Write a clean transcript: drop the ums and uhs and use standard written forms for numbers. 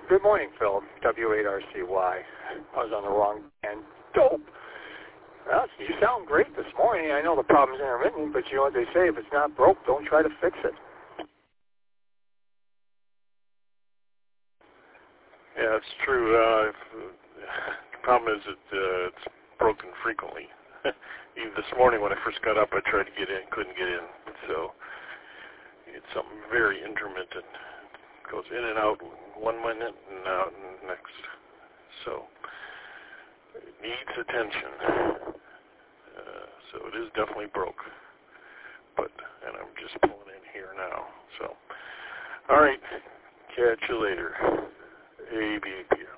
Good morning, Phil. W8RCY. I was on the wrong end. Dope. Well, you sound great this morning. I know the problem's intermittent, but you know what they say, if it's not broke, don't try to fix it. Yeah, it's true. The problem is that it's broken frequently. Even this morning when I first got up, I tried to get in, couldn't get in. So it's something very intermittent. It goes in and out 1 minute and out next. So it needs attention. So it is definitely broke. And I'm just pulling in here now. So, all right. Catch you later. ABAP.